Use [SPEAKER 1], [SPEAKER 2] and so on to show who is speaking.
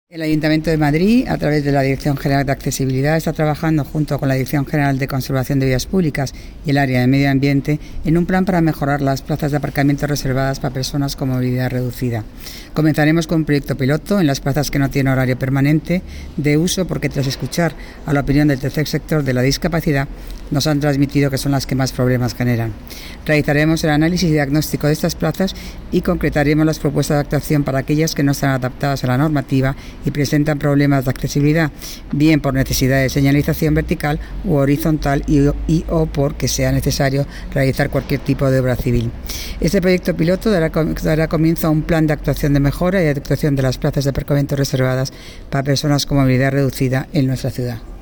[SPEAKER 1] El Ayuntamiento de Madrid, a través de la Dirección General de Accesibilidad, está trabajando junto con la Dirección General de Conservación de Vías Públicas y el Área de Medio Ambiente en un plan para mejorar las plazas de aparcamiento reservadas para personas con movilidad reducida. Comenzaremos con un proyecto piloto en las plazas que no tienen horario permanente de uso, porque tras escuchar a la opinión del tercer sector de la discapacidad, nos han transmitido que son las que más problemas generan. Realizaremos el análisis y diagnóstico de estas plazas y concretaremos las propuestas de actuación para aquellas que no están adaptadas a la normativa y presentan problemas de accesibilidad, bien por necesidad de señalización vertical u horizontal o porque sea necesario realizar cualquier tipo de obra civil. Este proyecto piloto dará comienzo a un plan de actuación de mejora y adecuación de las plazas de aparcamiento reservadas para personas con movilidad reducida en nuestra ciudad.